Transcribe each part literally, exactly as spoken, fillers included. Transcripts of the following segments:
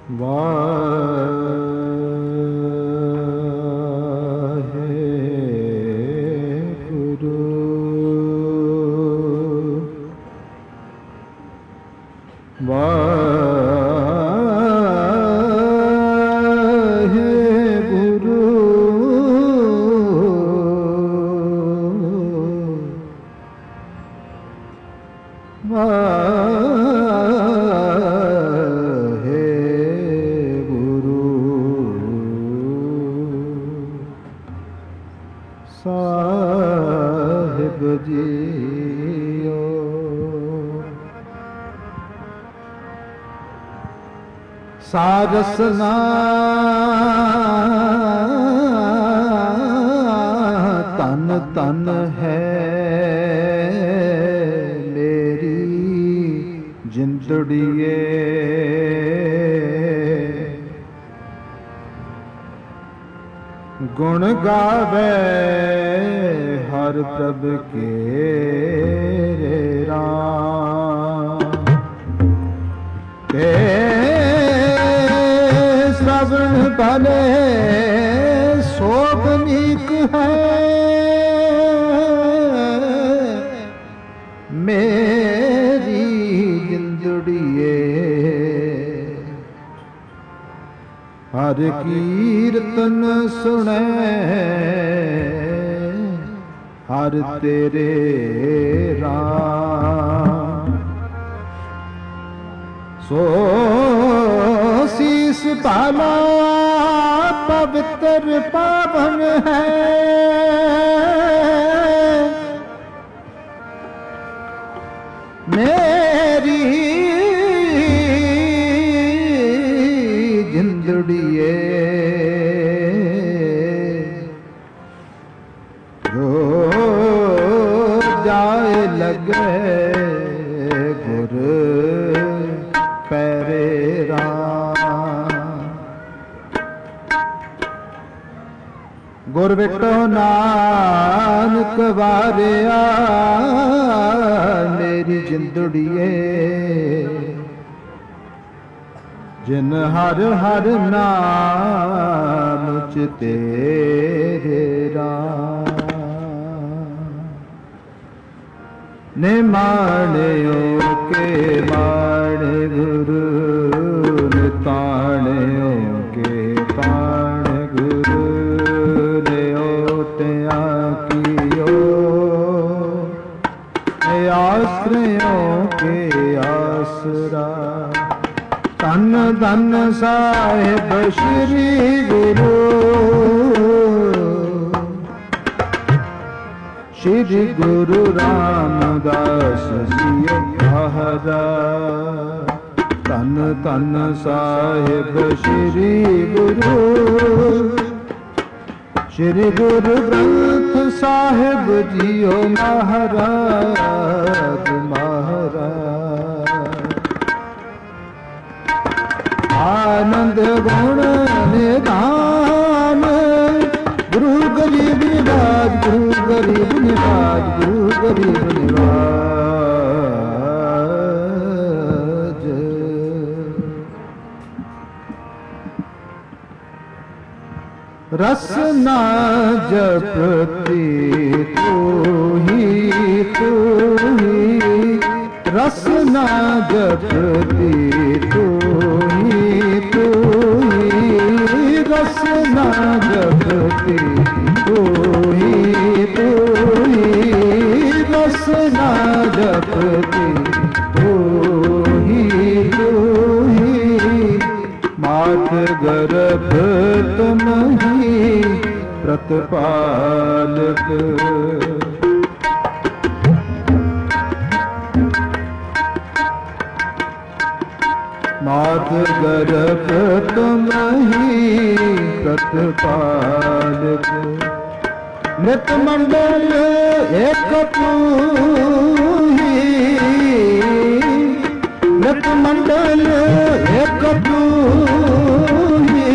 ਸਾਹਿਬ JIO. ਸਾਰਸਨਾ ਤਨ ਤਨ ਹੈ ਮੇਰੀ ਜਿੰਦੜੀਏ। ਗੁਣ ਗਾਵੇ ਹਰ ਪ੍ਰਭ ਕੇ ਰਾਮ ਕੇ श्रवण भले शोभनीक है मेरी जिंदड़िए। हर कीर्तन सुने हर तेरे राम सो शीस भाला पवित्र पावन है मेरी जिंदड़िए। जो जाए लगे गुर पैरे गुर बिटो नानक वारिया मेरी जिंदड़िए। जिन हर हर नाम च तेरे राम ने माणियो के माणे गुरु ने ताणियो के ताण गुरु आश्रयों के आसरा। धन धन साहिब श्री गुरु श्री गुरु रामदास जी महारा। धन धन साहिब श्री गुरु श्री गुरु ग्रंथ साहिब जीओ महाराज महाराज। आनंद गुण निधान गुरु गरीब निवाज गुरु गरीब निवाज गुरु गरीब निवाज। रसना जपती तू ही तू ही रसना जपती तू ही तू ही रसना जपती तू ही तू ही रसना जपती तू ही तू ही। मात गर्भ तुम ही प्रतिपालक मात गर्भ तुम ही प्रतिपालक। नित मंडल एक तू ही नित मंडल एक तू ही।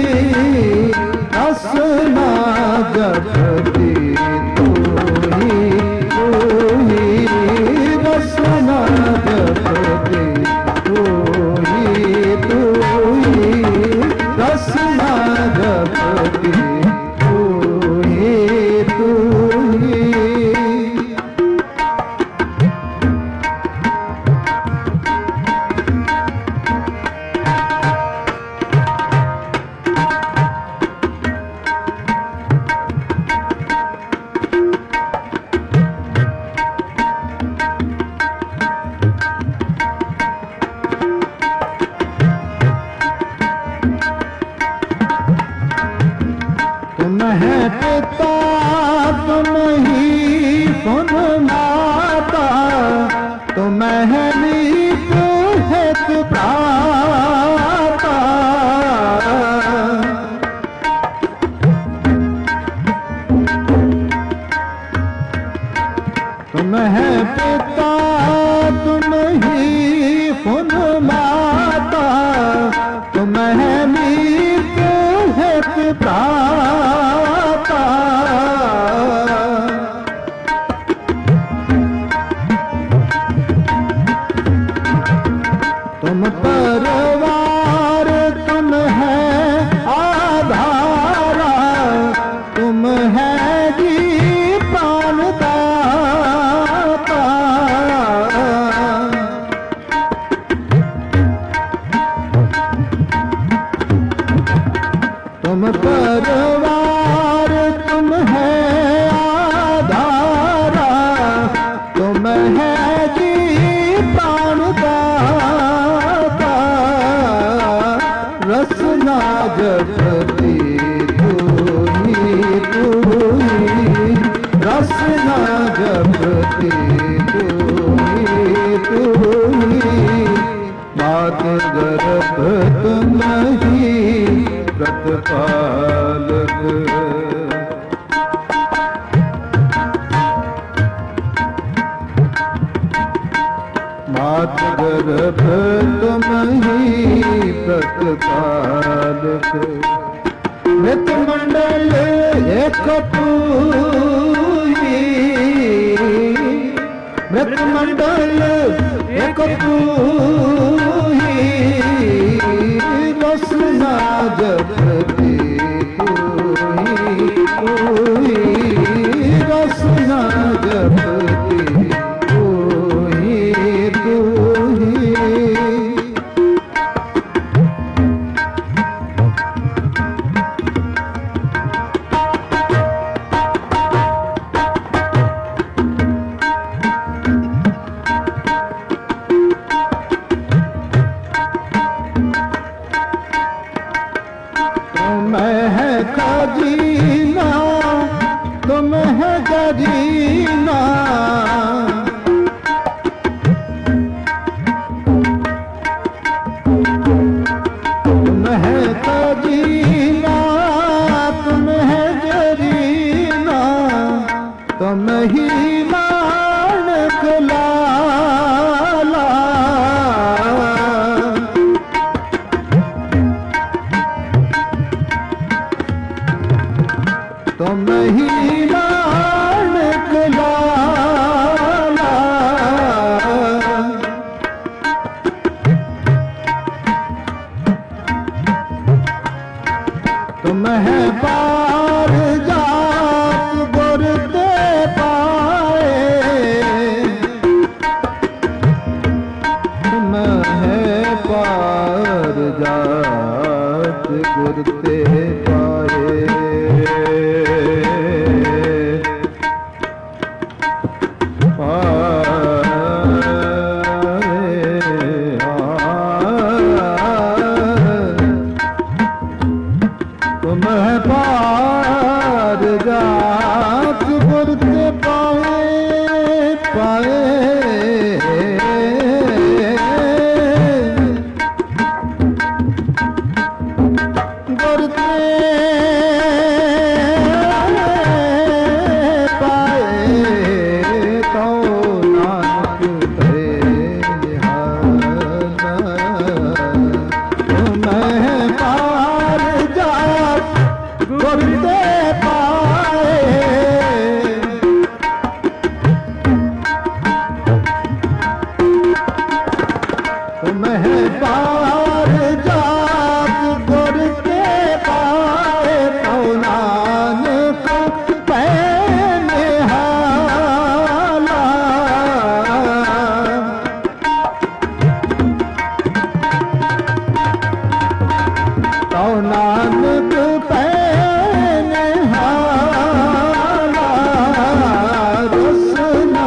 रसना जपती तू ही तू ही रसना जपती तू ही तू ही पुन माता तुम है मीत है प्राता तुम परवार तुम है आधारा तुम है जी प्राणदाता तुम परवार तुम है आधारा तुम है जी प्राणदाता रसना जपती तू ही तू ही रसना जपती तू ही तू ही मात गर्भ तुम ही प्रतिपालक मात गर्भ तुम ही प्रतिपालक मृत मंडल एक तू ही मृत मंडल एक तू ही रसना जपती तू ही तू ही रसना जपती तू ही तू ही तुम है खजीना तुम है खजीना तुम है खजीना तुम है जरीना तुम ही मानक लाला तुम ही नानक लाला तुम है पार जात गुर ते पाए तुम है पार जात गुर ते पाए तुम है पार जात गुर ते पाए पाए गुर ते तुम है पार जात गुर के पाए तो नानक पैने हाला तो नानक पैने हाला रसना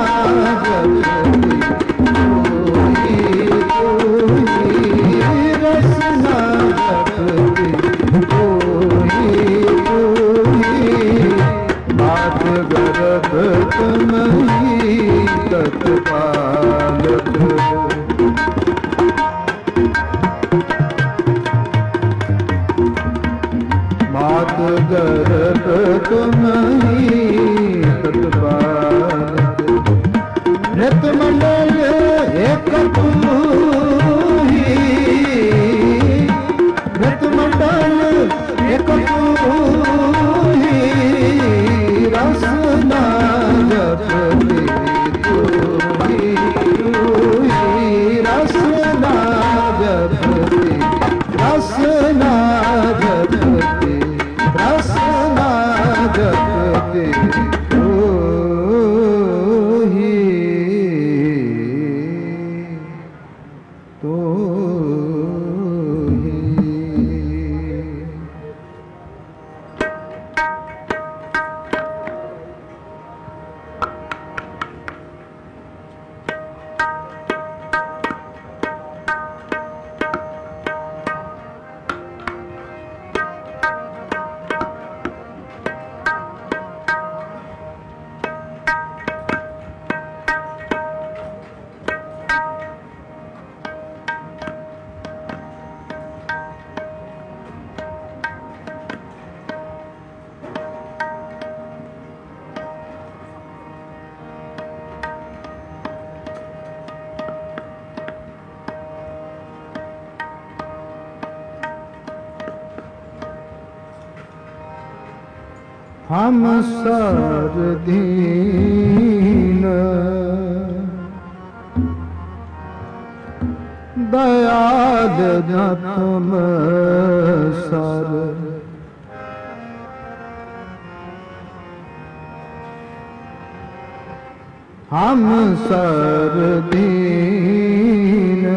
गर्भ तुम ही तत्पालक मात गर्भ तुम ही तत्पालक मृत मंडल एक तू तो ही। हम सर दीन दयाल न तुम सर, हम सर दीन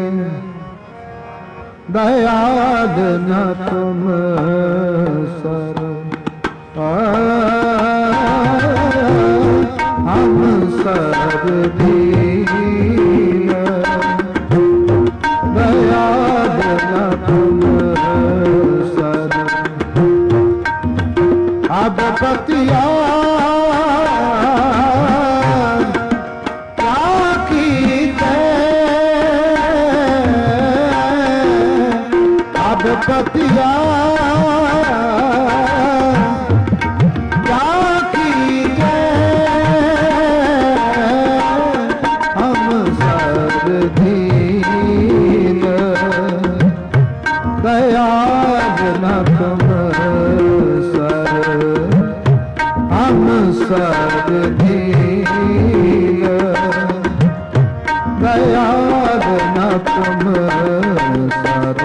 दयाल न तुम सर, हम सर दीन दयाल न तुम सर, अब पतिया क्या कीते, अब पतिया सर दीन दयाल न तुम सर,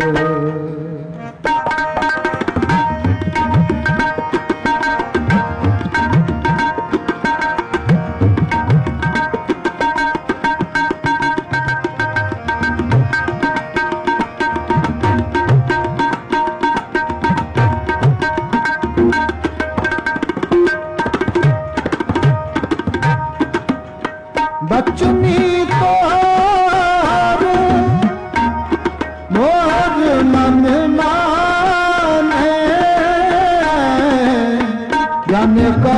बचनी तो मोर मन माने, जन को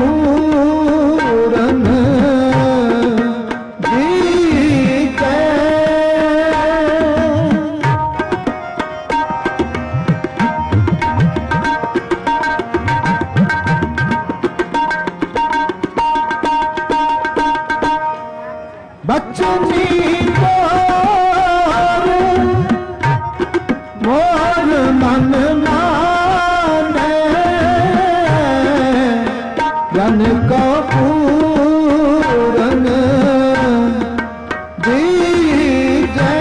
पूरन जीते, बचनी तो मोर मन माने, जन को पूरन दीजे,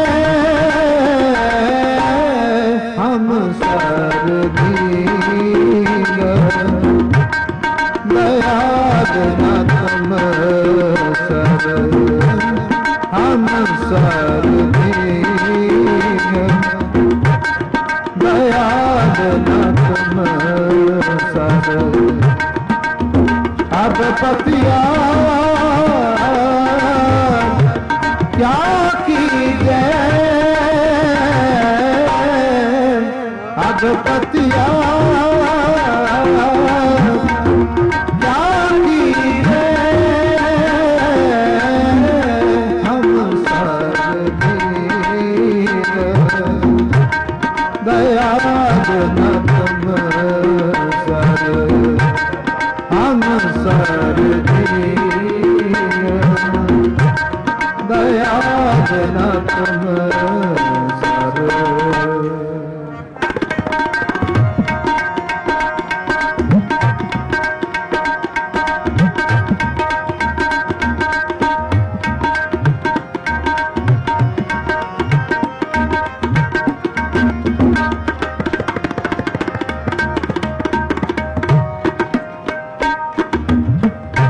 हम सर दीन दयाल न तुम सर, हम सर दीन दयाल न तुम सर, अब पतिया क्या कीजे, अब पतिया क्या कीजे, दयाल न तुम सर, हम सर दीन दयाल न तुम सर।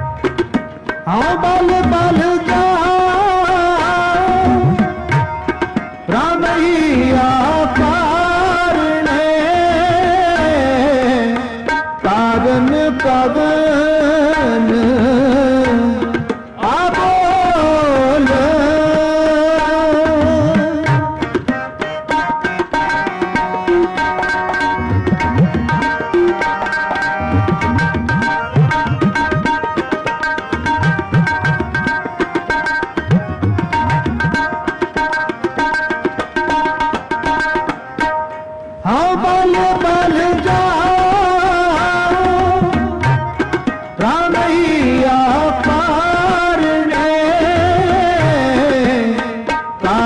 हाँ बल बल जा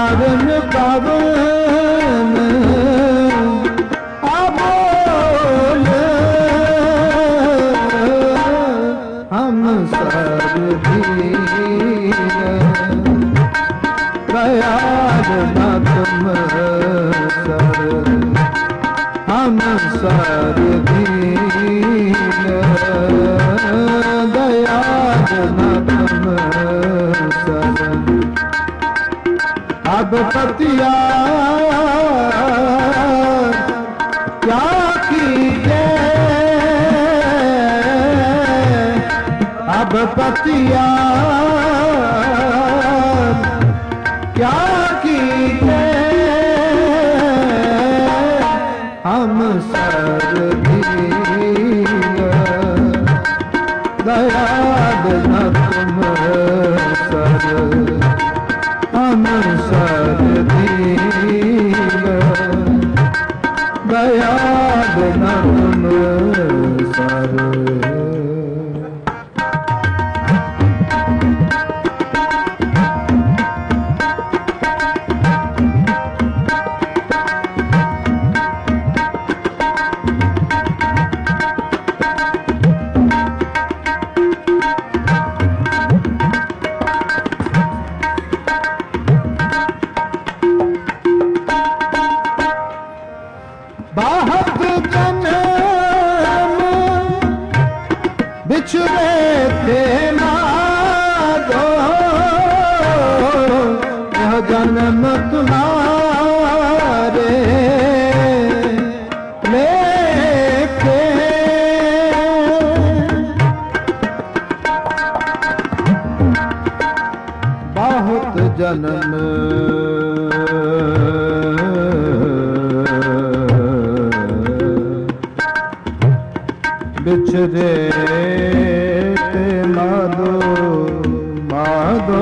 पावन पावन आबोल हम सर दीन दयाल न तुम सर हम सर दीन दयाल न तुम सर अब पतिया क्या कीजे अब पतिया क्या कीजे हम सर दीन दयाल न तुम सर हम सर दीन दयाल न तुम सर बहुत जन्म बिछड़े थे माधो यह जन्म तुम्हारे लेके बहुत जन्म बिछड़े थे माधो माधो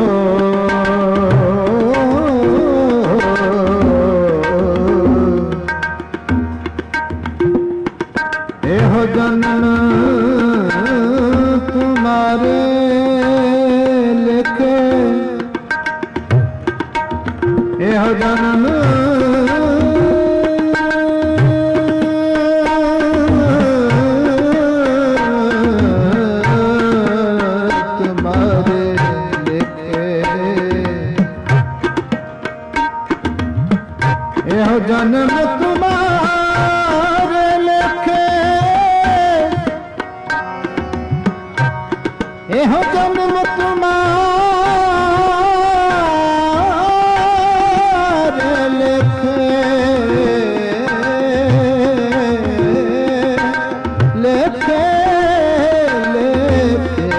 एहो जन्म तुम्हारे लेके एहो जन्म यह जन्म तुम्हारे लेखे यह जन्म तुम्हारे लेखे लेखे लेखे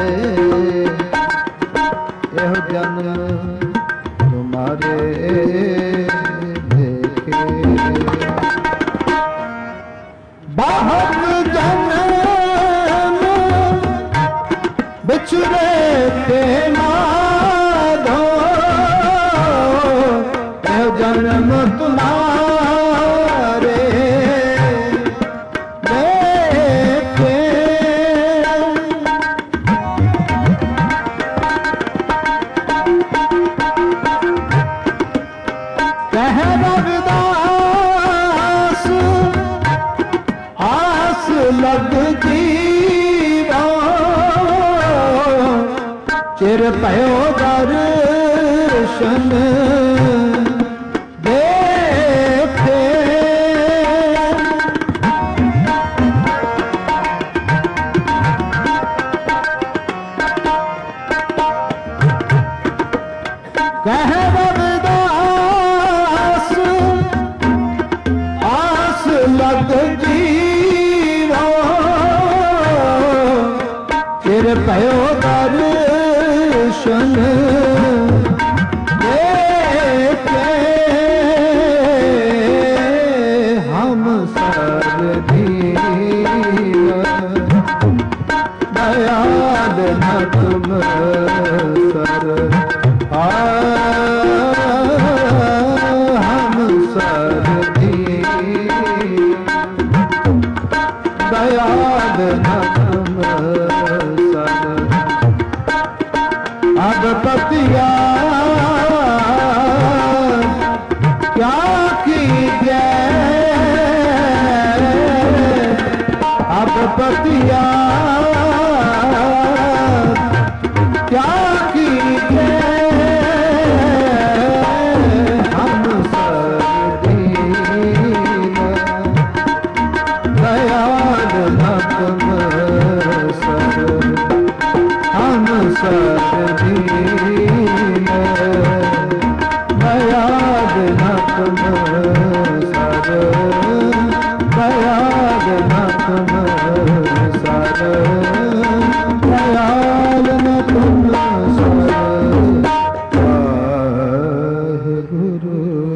यह जन्म तुम्हारे बहुत जन्म बिछड़े थे माधो यह जन्म तुम्हारे लेके कह रविदास आस लग जीवा चिर पयो दर्शन देखे कह रविदास आस लग जीवा चिर पयो दर्शन देखे हम सर दीन दयाल न तुम सर हम सर दीन दयाल न तुम सर पतिया क्या कीजिए हम सब दीन दयाल नकम सर हम सब दीन दयाल नकम सर दयाल नकम सर दयाल नकम सर वाहेगुरु।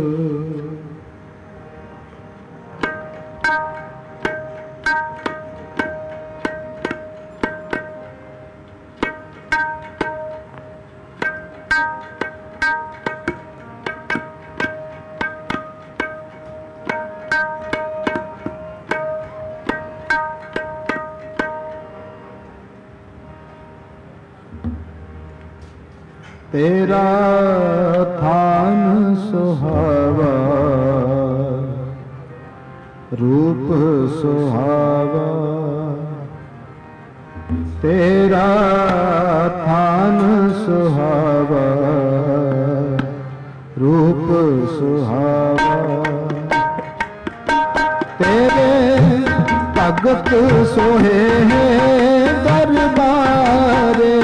तेरा थान सुहावा रूप सुहावा तेरा थान सुहावा रूप सुहावा तेरे भगत सोहे दरबारे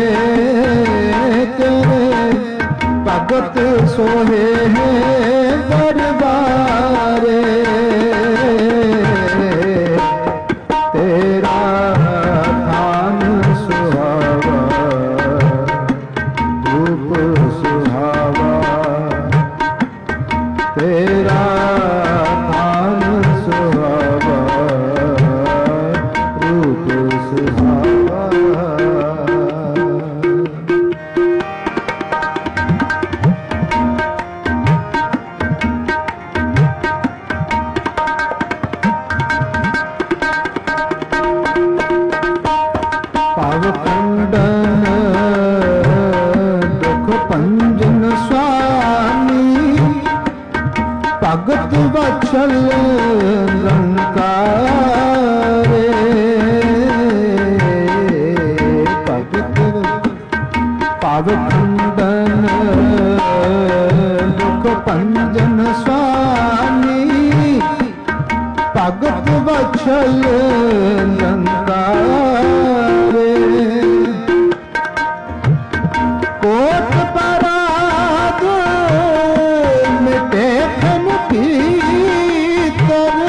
भगत सोहे दरबारे तेरा थान सुहावा रूप सुहावा तेरा थान सुहावा रूप सुहावा। पावकुंडन दुख पंजन स्वामी भगत वत्सल रंकारे भगत पावकुंडन दुख पंजन स्वामी भगत वत्सल रंकारे कोट पराग मिटे खन भीतर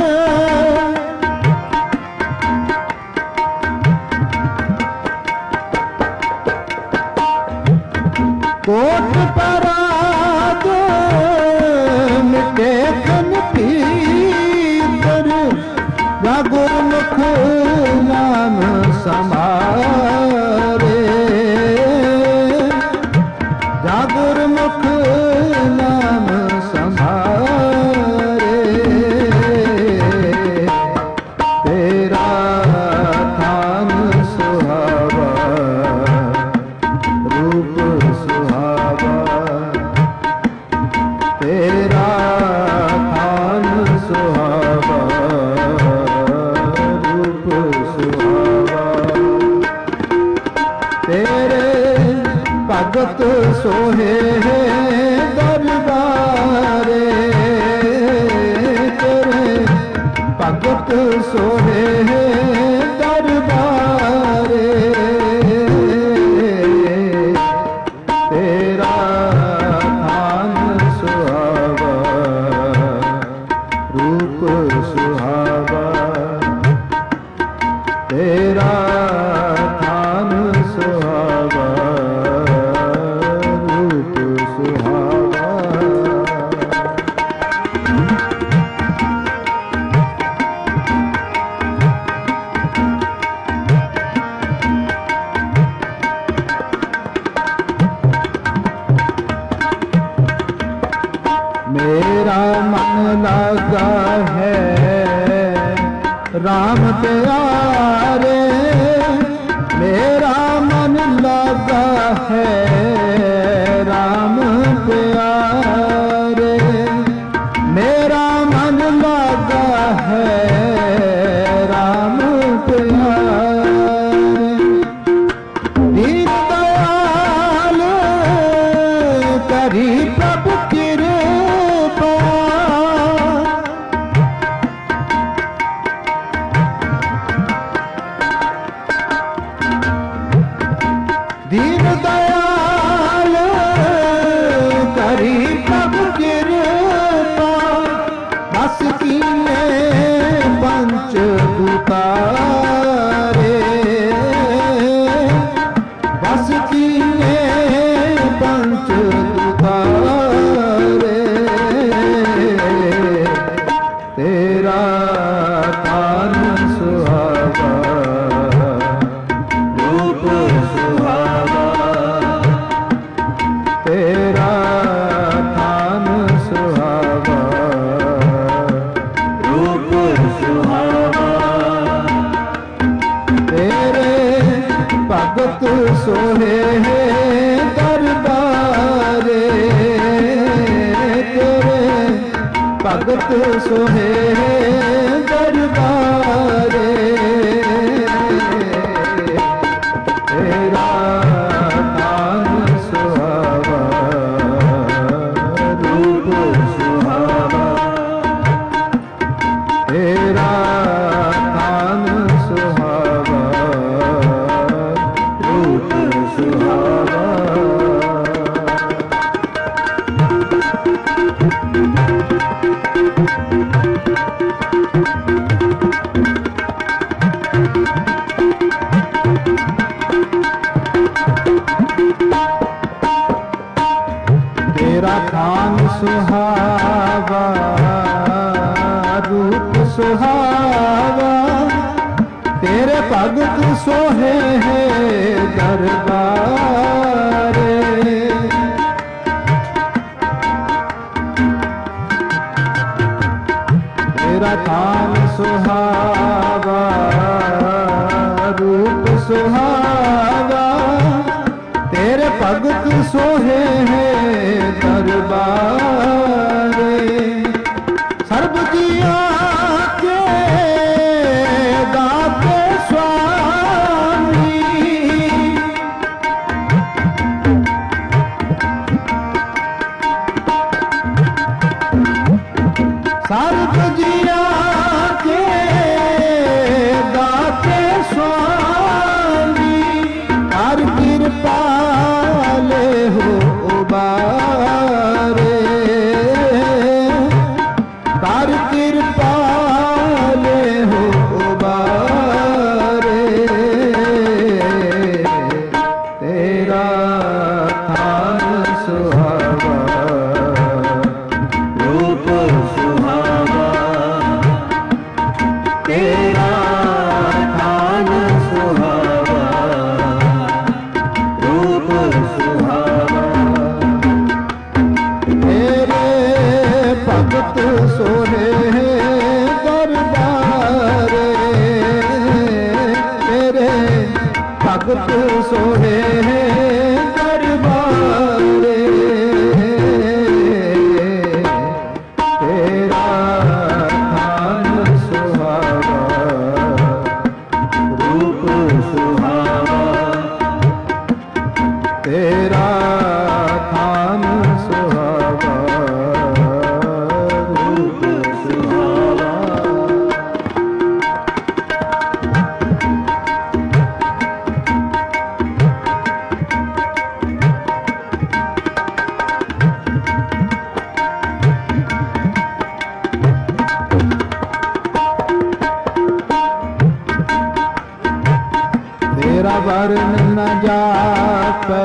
कोट पराग मिटे खन भीतर या गुरमुख नाम समारे या गुरमुख नाम समारे तेरा थान सुहावा रूप सुहावा तेरा थान सुहावा रूप सुहावा तेरे भगत सोहे दरबारे तेरे भगत सोहे दरबारे तेरा थान सुहावा रूप सुहावा तेरा थान सुहावा रूप सुहावा। मेरा मन लगा है राम प्यारे मेरा मन लगा है राम प्यारे मेरा मन लगा है राम प्यारे भगत सोहे दरबारे तेरा नाम सुहावा रूप सुहावा तेरा नाम सुहावा रूप सुहावा तेरा खान सुहावा रूप सुहावा तेरे भगत सोहे है दरबारे तेरा खान सुहावा रूप सुहावा तेरे भगत सोहे है दरबारे सर्ब जिया के दाते स्वामी सर्ब जिया के दाते स्वामी हर कृपा ले हो उबारे कर कृपा ले हो उबारे तेरा थान सुहावा रूप सुहावा तेरा थान सुहावा रूप सुहावा तेरे भगत सोहे दरबारे तेरे भगत सोहे दरबारे तेरा थान सुहावा रूप सुहावा तेरा थान सुहावा रूप सुहावा तेरा वर्ण न जापै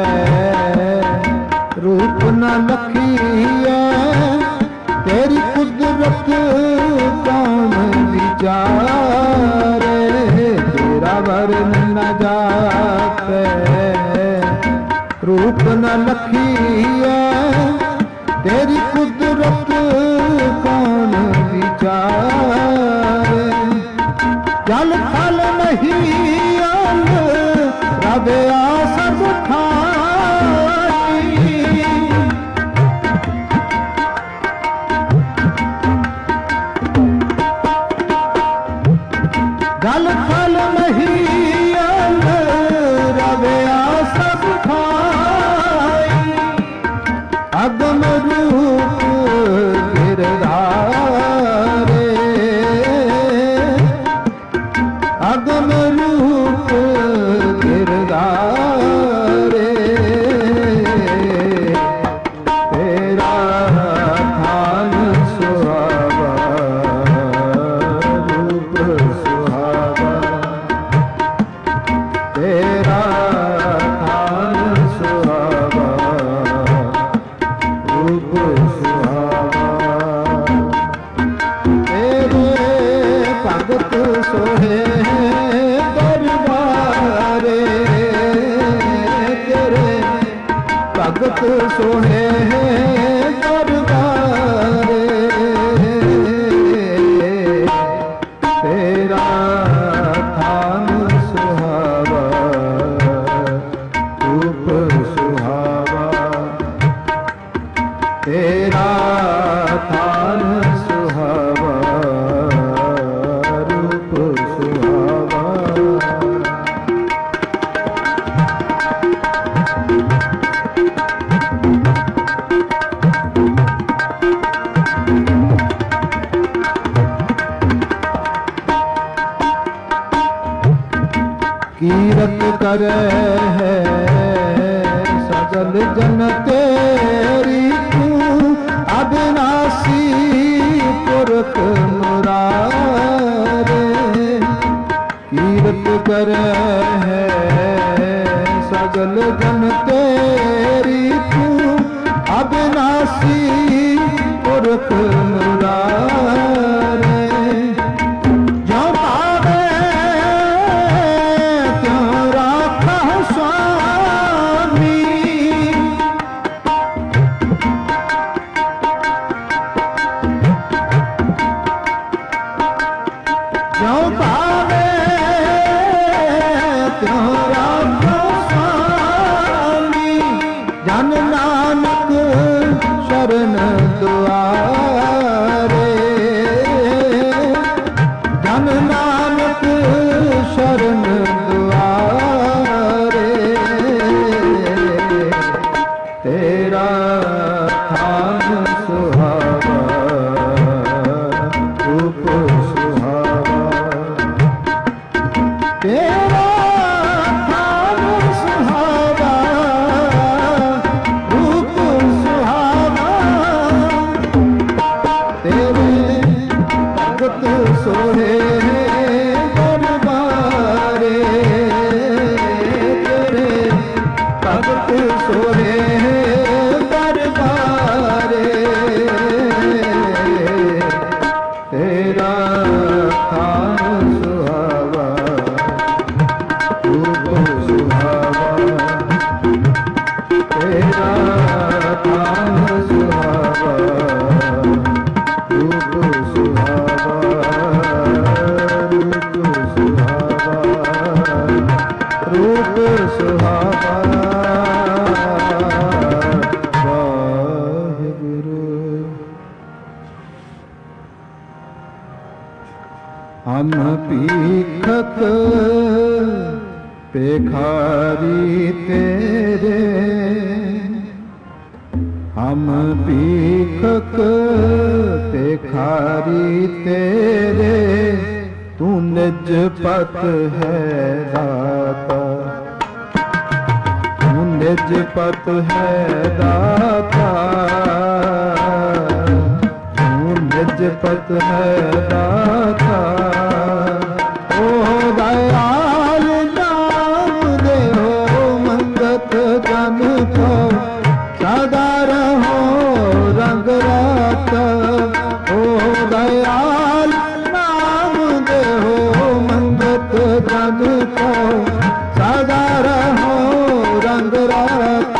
रूप न लखीए तेरी कुदरत कौन विचारे तेरा वर्ण न जापै रूप न लखीए तेरी कुदरत कौन विचारे जल थल नहीं रब सब खाई जल थल नहीं रब सब खाई अगम रूप गिरधारे अगम रूप गिरधारे तेरा थान सुहावा रूप सुहावा तेरा थान सुहावा रूप सुहावा तेरे भगत सोहे भगत सोहे दरबारे तेरा थान सुहावा रूप सुहावा तेरा थान सुहावा करे है सगल जन तेरी तू अविनाशी पुरख मुरारे कीरत करे है सगल जन तेरी तू अविनाशी पुरख मुरारे जो पावे त्यों राखा स्वामी जो पावे त्यों राखा स्वामी जन नानक शरण दुआरे जन नानक शरण दुआरे तेरा थान सुहावा रूप सुहावा तेरा थान सुहावा रूप सुहावा तेरे भगत सोहे दरबारे तेरे भगत सोहे दरबारे तेरा थान सुहावा रूप सुहावा तेरा थान सुहावा रूप सुहावा रूप सुहावा रूप सुहावा वाहिगुरु। हम पीखक पेखारी तेरे हम पीखक पेखारी तेरे तू निज पत है दाता तू निज पत है दाता तू निज पत है दाता ओ दयाल नाम दे हो मंगत जन को सदा रहो रंग रात ओ दयाल नाम दे हो मंगत जन को सदा रहो रंग रात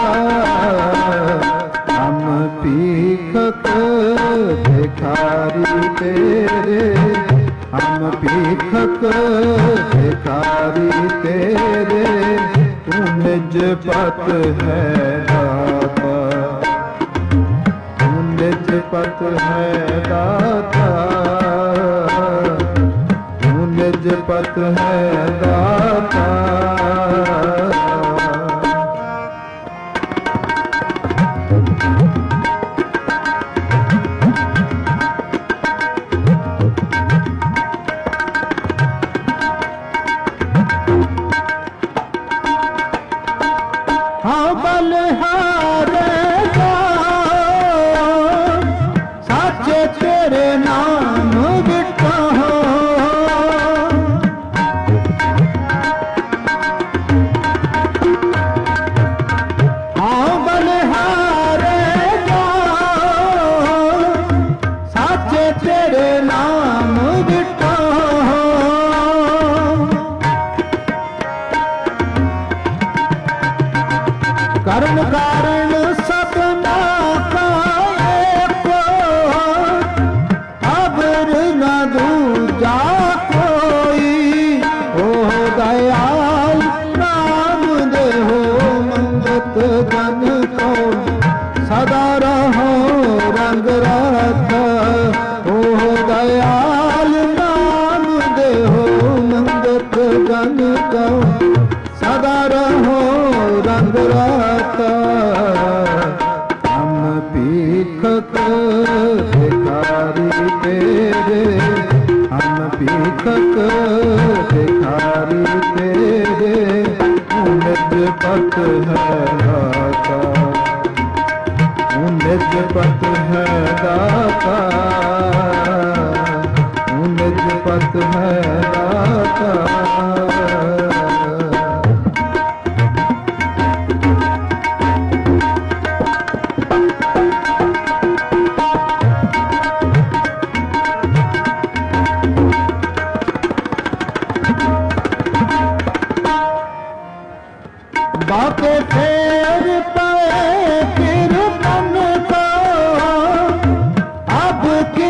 हम पीखक भिखारी तेरे हम पीखक भिखारी तेरे तू निज पत है दाता तू निज पत है दाता तू निज पत है दाता हाँ बलिहारे साचे तेरे नाम बिठा हो हाँ बलिहारे साचे तेरे नाम बिठा हो करण कारण सपना का एक खबर न दूजा कोई ओ दयाल नाम दे हो मंगत जन को सदा रहो रंग रात ओ दयाल नाम दे हो मंगत जन को सदा रहो रंग राता हम पीखक भिखारी तेरे हम पीखक भिखारी तेरे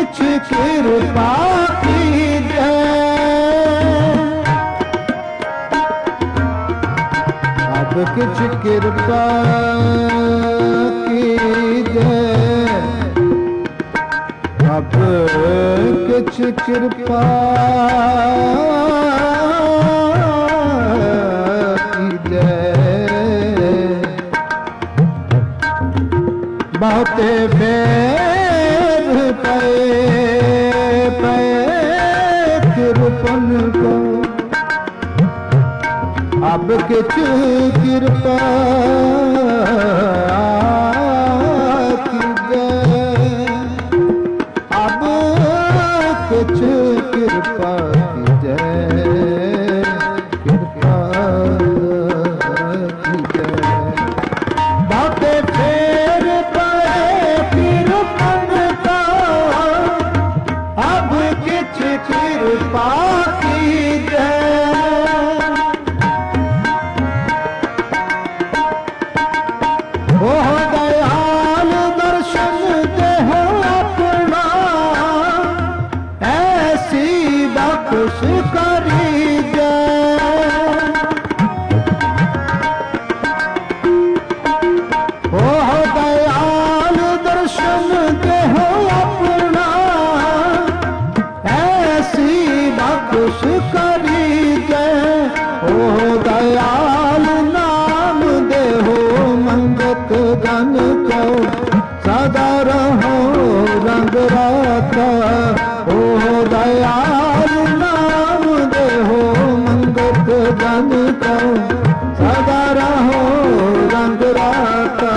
किछ कृपा कीजे, अब किछ कृपा कीजे, अब किछ कृपा कीजे। बहुते फेर पे पे कृपन को, अब किछ कृपा कीजे, अब किछ कृपा कीजे, कृपा कीजे। बहुते फेर पे कृपन को, अब किछ कृपा कीजे। ओ दयाल दर्शन देहो अपना, ऐसी बख्श करीजे। ओ दयाल दर्शन देहो अपना, ऐसी बख्श करीजे। ओ दयाल नाम देहो मंगत गन को, सदा रहो रंग राता। ओ दयाल नाम देहो मंगत गन को, सदा रहो रंग राता।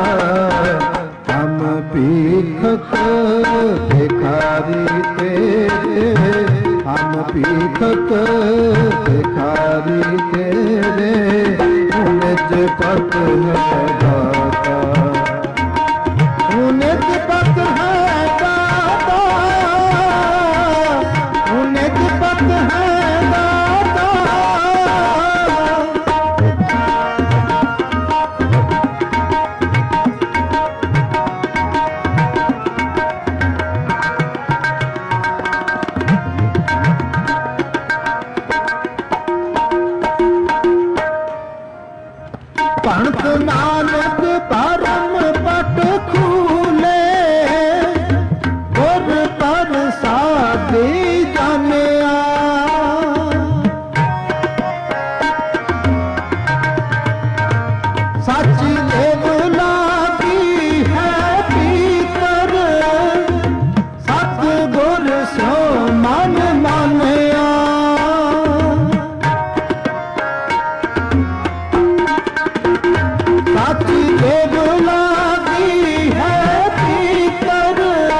हम पीखक भिखारी तेरे, हम पीखक भिखारी तेरे, निज पत है दाता, निज पत है दाता, निज पत है दाता। पंत नानक परम पट खूले, गुर प्रसादी जानिया। सच देव लागी है भीतर, सतगुर सो मन मानिया। सच देव लागी है भीतर,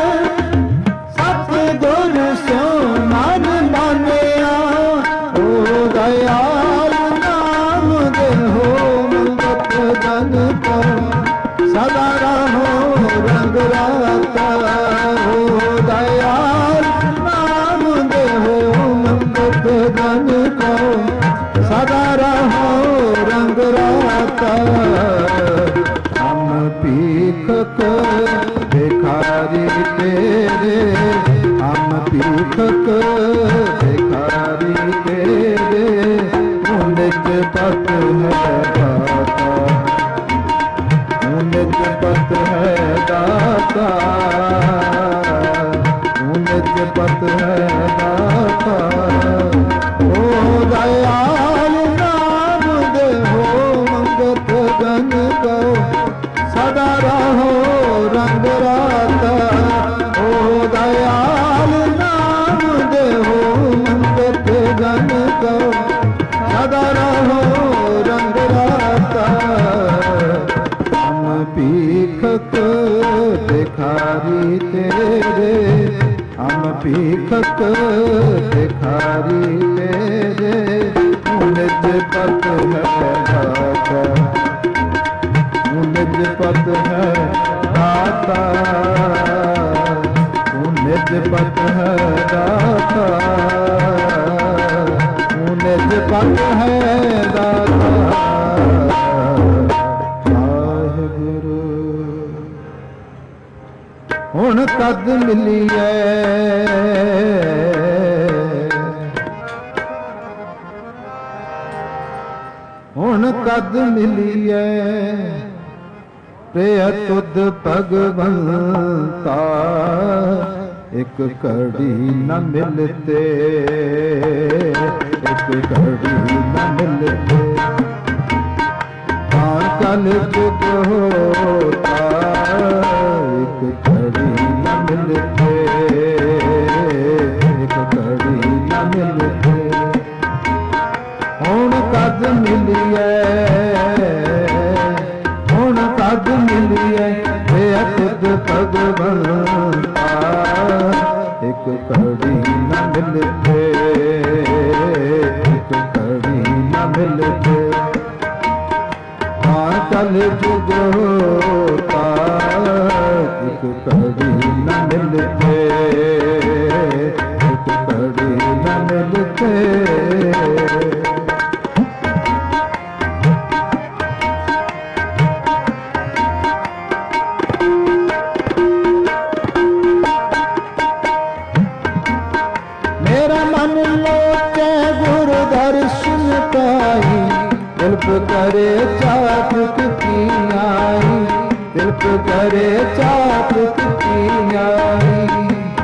सतगुर सो मन मानिया। ओ दयाल नाम देहो मंगत जन को, सदा रहो रंग राता। ओ दयाल नाम देहो मंगत जन को, सदा रहो रंग राता। हम पीखक भिखारी तेरे, हम पीखक भिखारी तेरे, निज पत है दाता, निज पत है दाता, निज पत है दाता। ओ दयाल नाम देहो मंगत गन को, सदा रहो रंग राता। ओ दयाल नाम देहो मंगत गन को, सदा रहो रंग राता। हम पीखक भिखारी तेरे, हम पीखक भिखारी तेरे, निज पत है दाता, निज पत है दाता, निज पत है दाता, निज पत है दाता। वाहिगुरु हुण कद मिलिए हुण कद मिलिए प्रिय तुद भगवंता एक घड़ी न मिलते एक घड़ी न मिलते कल जुग होता एक घड़ी न मिलते एक घड़ी न मिलते हुण कद मिलिए हुण कद मिलिए तुद भगवंता एक घड़ी न मिलते एक घड़ी न मिलते कल जुग होता एक घड़ी न मिलते एक घड़ी न मिलते मेरा मन लोटे गुरु दर्शन पाई दिल्प करे चापक की आई दिल्प करे चापक की आई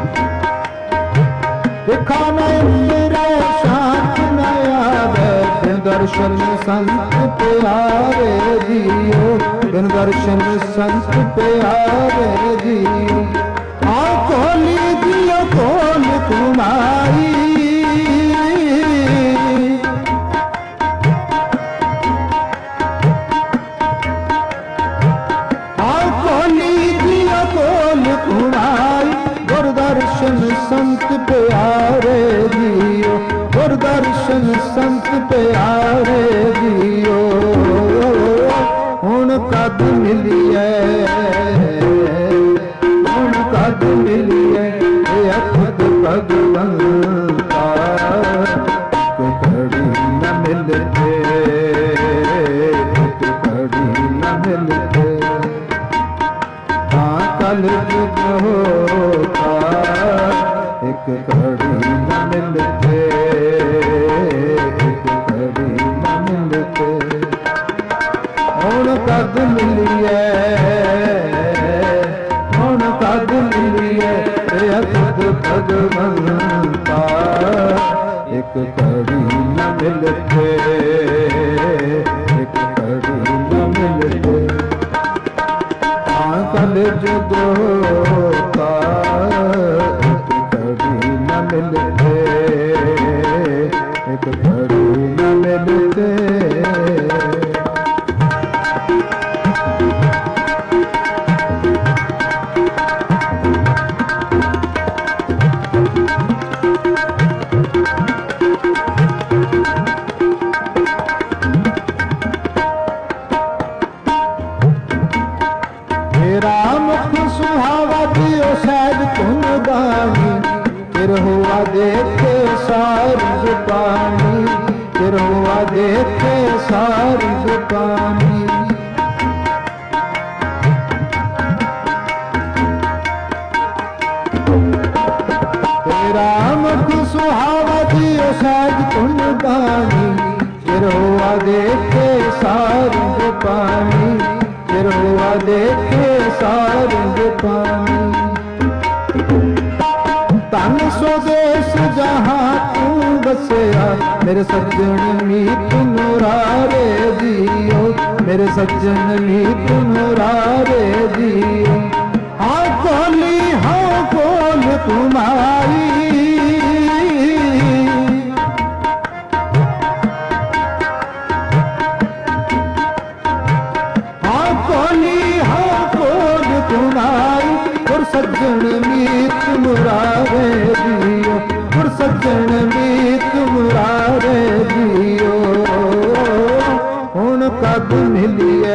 दिखाना मेरा शांत नया बिन दर्शन संत प्यारे दियो बिन दर्शन संत प्यारे दियो हाँ खोली दियो खोल तुम्हारी दर्शन संत प्यारे दियो और दर्शन संत प्यारे दियो हुण कद मिलिए हुण कद मिलिए खुद भगवंता एक घड़ी न मिलते एक घड़ी न मिलते हाँ कल जुग होता एक घड़ी न मिलते एक घड़ी न मिलते हुण कद मिलिए हुण कद मिलिए खुद भगवंता एक घड़ी न मिलते एक घड़ी न मिलते कल जुग होता एक घड़ी न मिलते एक घड़ी न मिलते राम सुहावा दियो सैद तुम बानी फिर हुआ देखे सारी पानी फिर हुआ देखे सारी पानी राम सुहावा दियो सैद तुम बानी फिर हुआ देखे सारी पानी फिर हुआ देखे सारंग पानी तन स्वदेश जहाँ तू बसया मेरे सज्जन मीत मुरारे दियो मेरे सज्जन मीत मुरारे दियो हाँ खोली हाँ खोल तुम्हारी सज्जन मीत मुरारे दियो और सज्जन मीत मुरारे दियो हुण कद मिलिए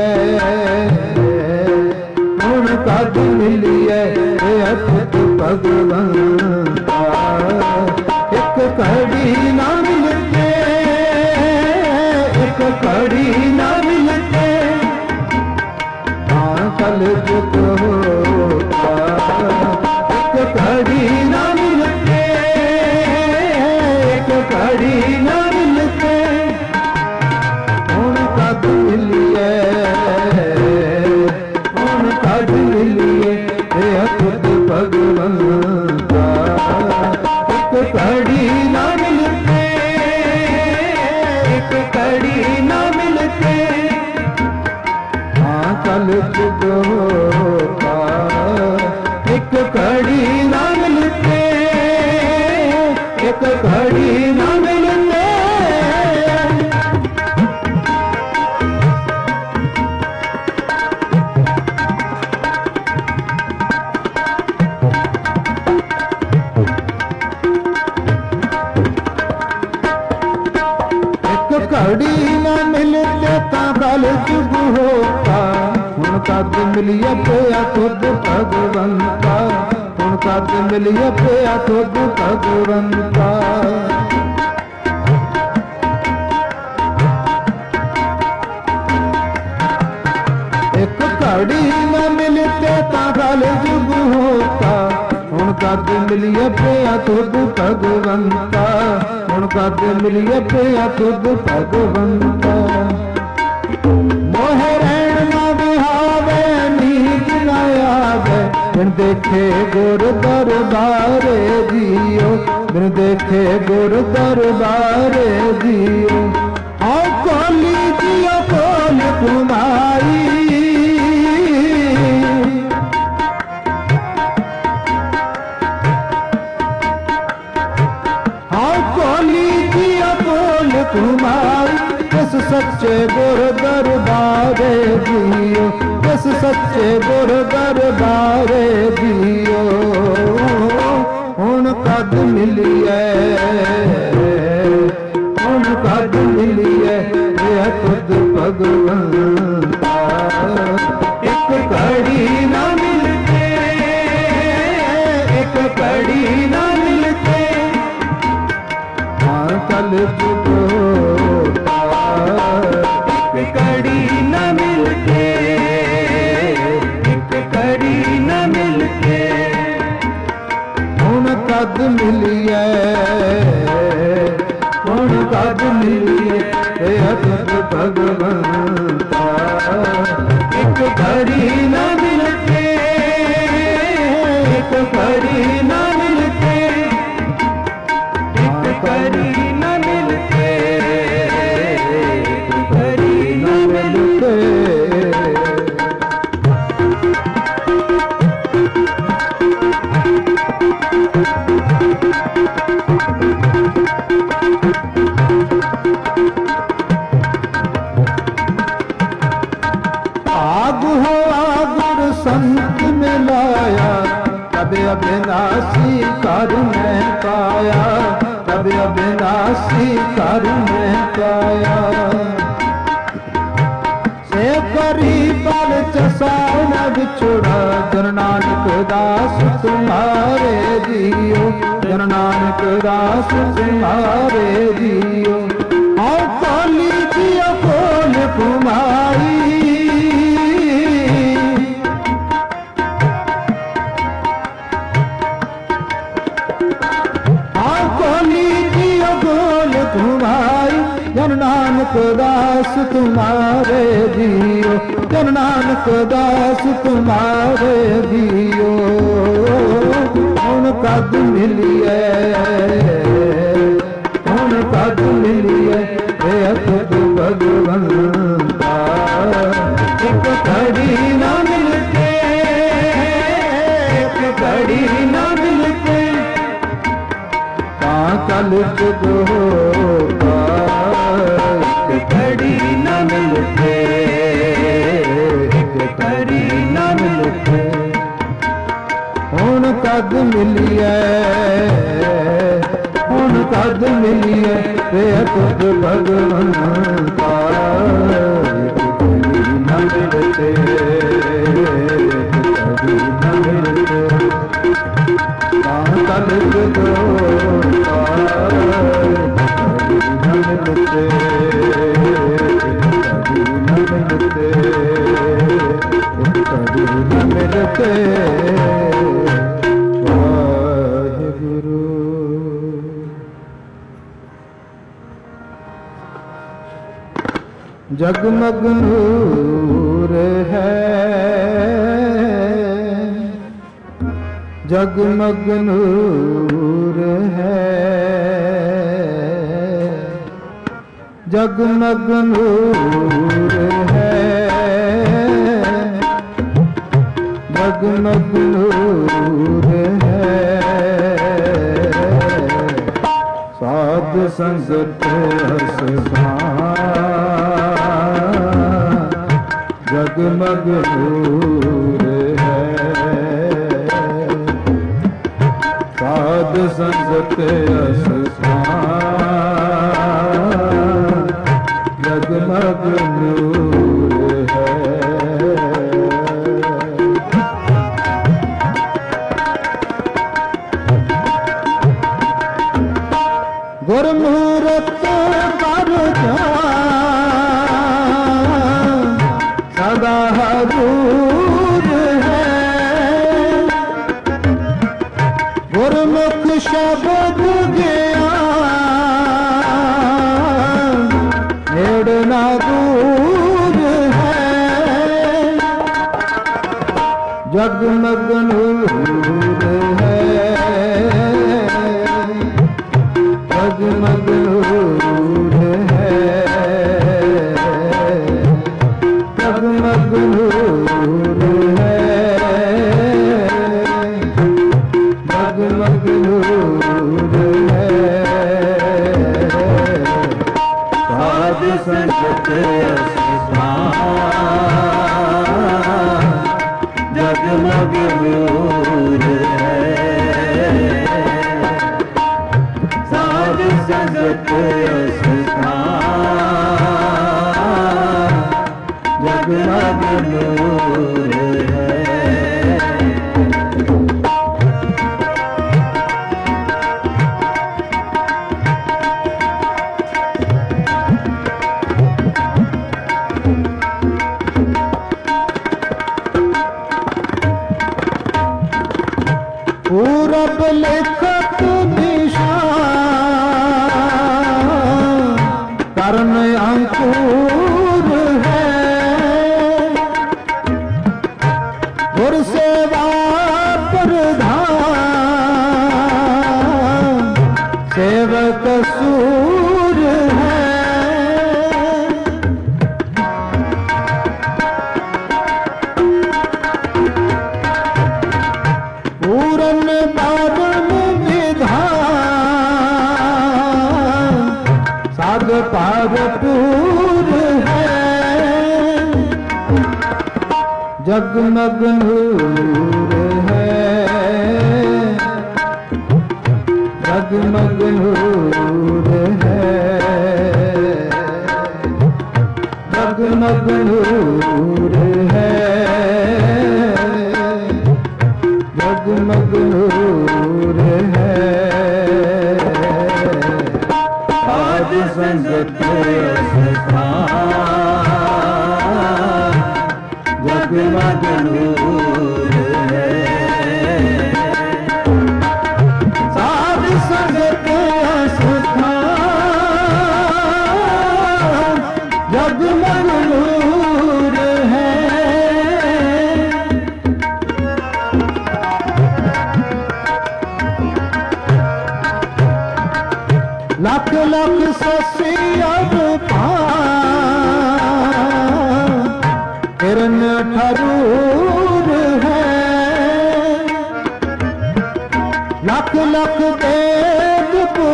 हुण कद मिलिए खुद भगवंता एक घड़ी न मिलते एक घड़ी न मिलते हाँ कल जुग होता घड़ी न मिलते, एक घड़ी न मिलते, हाँ कल जुग होता, एक घड़ी न मिलते, एक घड़ी न मिलते। घड़ी न मिलते ता कल जुग होता, हुण कद मिलिए पिया खुद भगवंता, हुण कद मिलिए पिया खुद भगवंता। एक घड़ी न मिलते ता कल जुग होता, हुण कद मिलिए पिया खुद भगवंता, हुण कद मिलिए पिया खुद भगवंता। मोह रैन न बिहावे नींद न आवे, बिन देखे गुर दरबारे जियो, बिन देखे गुर दरबारे जियो। आओ कोली जियो कोल कुमाई, कुमारी किस सच्चे गुर दरबारे जियो, किस सच्चे गुर दरबारे जियो। हुण कद मिलिए, हुण कद मिलिए ये खुद भगवंता, एक घड़ी न मिलते, एक घड़ी न मिलते, हाँ कल जुग होता, एक घड़ी न मिलते, एक घड़ी न मिलते। हुण कद मिलिए, हुण कद मिलिए खुद भगवंता, एक घड़ी न मिलते, एक घड़ी न मिलते, एक घड़ी न मिलते, एक घड़ी न मिलते। आग हो आगुर संत मिलाया, तब अविनाशी कर में पाया, तब अविनाशी कर में पाया। से करी पल चसान बिछुड़ा, जन नानक दास तुम्हारे जियो, जन नानक दास तुम्हारे जियो। आओ कोली जियो कोल कुमारी, तुम्हारी जन नानक दास तुम्हारे जियो, जन नानक दास तुम्हारे जियो। हुण कद मिलिए, हुण कद मिलिए खुद भगवंता, एक घड़ी न मिलते, एक घड़ी न मिलते, कल जुग होता, एक घड़ी न मिलते, एक घड़ी न मिलते। हुण कद मिलिए, हुण कद मिलिए खुद भगवंता, एक घड़ी न मिलते, एक घड़ी न मिलते। कल जुग होता, न मिलते, न मिलते, न मिलते। वाहिगुरु। जगमग नूर है, जगमग नूर है, जगमग नूर है, जगमग नूर है। साध संगत जगमग नूर है। साध संगत जगमग नूर है। गुरमूरत कर सदा हजूर है। गुरमुख शब्द गया नेड़ ना दूर है। जगमग नूर है, जगमग नूर है। जगमग नूर है, जगमग नूर है। साध संगत जगमग नूर है। साध संगत जगमग नूर है। पूरब लेखक निशान कर्ण अंकुर है। गुर सेवा प्रधान सेवक सूर है। पूरन बावन विधान साध पारपूर है। जगमग नूर है, जगमग नूर है। जगमग नूर है, जगमग नूर है। साध संगत जगमग नूर है। साध संगत जगमग नूर है। लख लख ससी अवतार किरण ठरूर है। लख लख वेद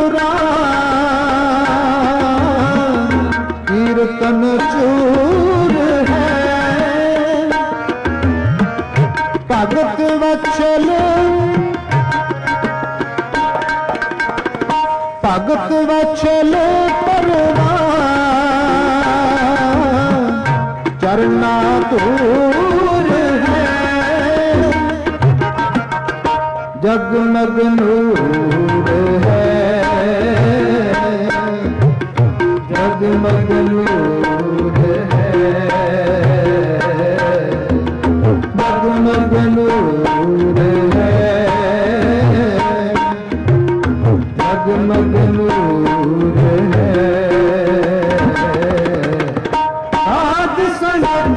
पुराण कीर्तन चूर है। भगत वत्सल भगत वत्सल परवान चरना दूर है। जगमग नूर है, जगमग नूर है। जगमग नूर है, जगमग नूर है। साध संगत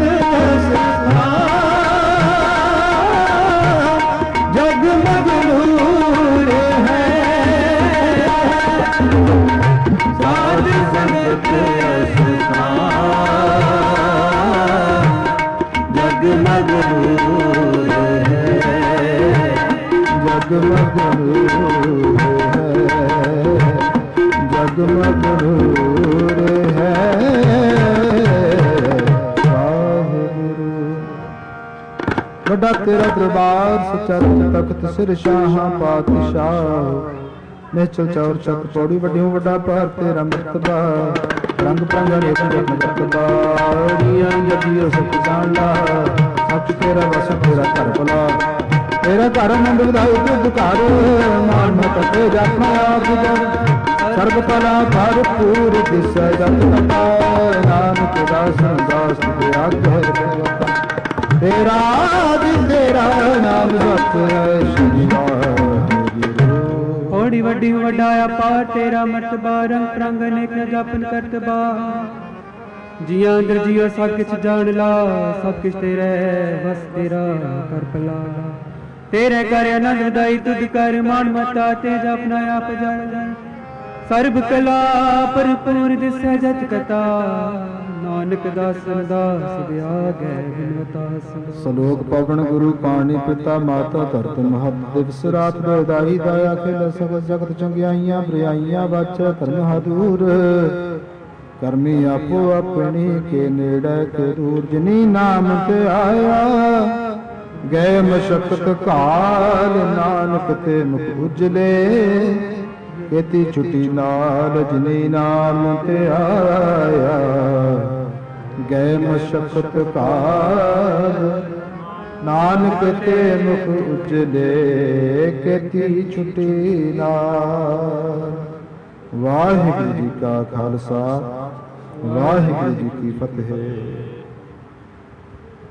जगमग नूर है। साध संगत नूर है, जगमग नूर है वाहिगुरु। वड्डा तेरा दरबार सचरत तख्त सिर शाहां पातशाह, निश्चल चौर चक पौड़ी वड्डियों वड्डा भार तेरा मर्तबा, रंग प्रंग अनेक जग मर्तबा, जगियो सच जान ला, सच तेरा वस तेरा घर भला, तेरा घर आनंद ਵਧਾਈ ਤੁਧ ਘਰ, ਮਾਨ ਮਤ ਤੇ ਜਪਨਾ ਆਪ ਜਨ, ਸਰਬ ਭਲਾ ਭਰਪੂਰ ਦਿਸੈ ਜਤ ਕਟਾ, ਨਾਨਕ ਦਾਸ ਦਾਸ ਤੇ ਆਗੈ ਬਤਾ, ਤੇਰਾ ਦਿਨ ਤੇਰਾ ਨਾਮ ਜਪੈ ਸ਼੍ਰੀ ਵਾਹਿਗੁਰੂ। ਹੋੜੀ ਵੱਡੀ ਵੱਡਾ ਆਪਾ ਤੇਰਾ ਮਰਤਬਾ, ਰੰਗ ਪ੍ਰੰਗ ਅਨੇਕ ਨ ਜਪਨ ਕਰਤਬਾ, ਜੀਆਂ ਅੰਦਰ ਜੀਓ ਸਭ ਕਿਛ ਜਾਣ ਲਾ, ਸਭ ਕਿਛ ਤੇਰਾ ਬਸ ਤੇਰਾ ਕਰ ਭਲਾ, तेरे कर आनंद ਵਧਾਈ तुद कर, मान मता ते जपना आप जन, सर्ब कला भरपूर दिसै जत कथा, नानक दासन दास वियागै बिनवता। सलोक पवन गुरु पाणी पिता माता धरत महत, दिवस रात बेदाई दया खेल सगल जगत चंगियाइयां बरियाइयां वाचा धर्म हदूर, करमी आपो अपनी के नेड़े के दूर, जिनी नाम ते आया गए मशक्कत काल, नानक ते मुख उजले केती छुटी नाल, जिनी नाम ते आया गए मशक्कत काल, नानक ते मुख उजले केती छुटी नाल। वाहिगुरू जी का खालसा, वाहिगुरू जी की फतेह।